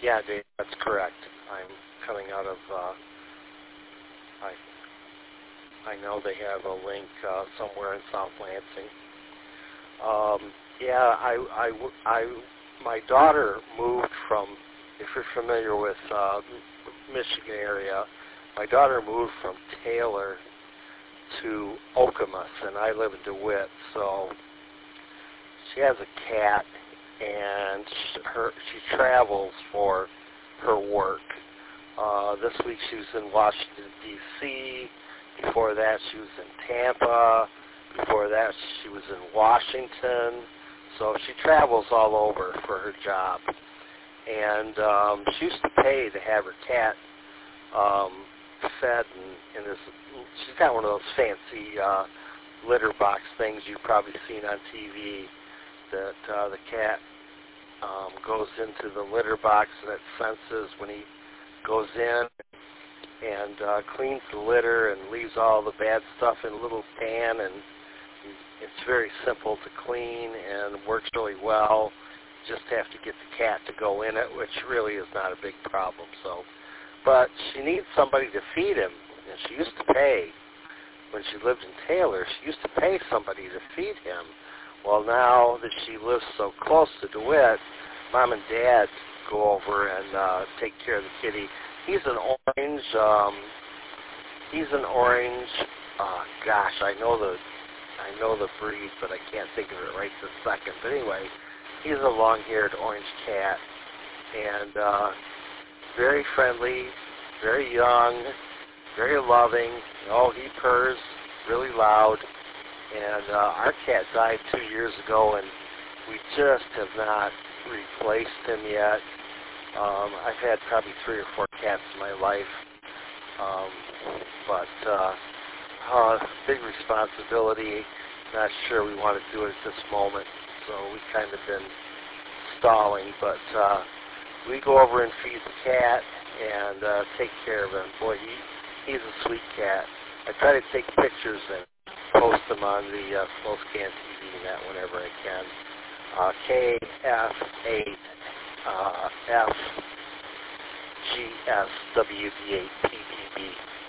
Yeah, Dave, that's correct. I'm coming out of, I know they have a link somewhere in South Lansing. Yeah, my daughter moved from, if you're familiar with Michigan area, my daughter moved from Taylor to Okemos, and I live in DeWitt, so she has a cat, and she travels for her work. This week she was in Washington, D.C. Before that she was in Tampa. Before that she was in Washington. So she travels all over for her job. And she used to pay to have her cat fed in this. She's got one of those fancy litter box things you've probably seen on TV that the cat goes into the litter box and it senses when he goes in and cleans the litter and leaves all the bad stuff in a little pan, and it's very simple to clean and works really well. You just have to get the cat to go in it, which really is not a big problem. So, but she needs somebody to feed him, and she used to pay. When she lived in Taylor, she used to pay somebody to feed him. Well, now that she lives so close to DeWitt, Mom and Dad go over and take care of the kitty. He's an orange. Gosh, I know the breed, but I can't think of it right this second. But anyway, he's a long-haired orange cat, and very friendly, very young, very loving. He purrs really loud. And our cat died 2 years ago, and we just have not replaced him yet. I've had probably 3 or 4 cats in my life, but big responsibility. Not sure we want to do it at this moment, so we've kind of been stalling. But we go over and feed the cat and take care of him. Boy, he's a sweet cat. I try to take pictures and post them on the Smokescan TV net whenever I can. KF8 FGSWD8PPB.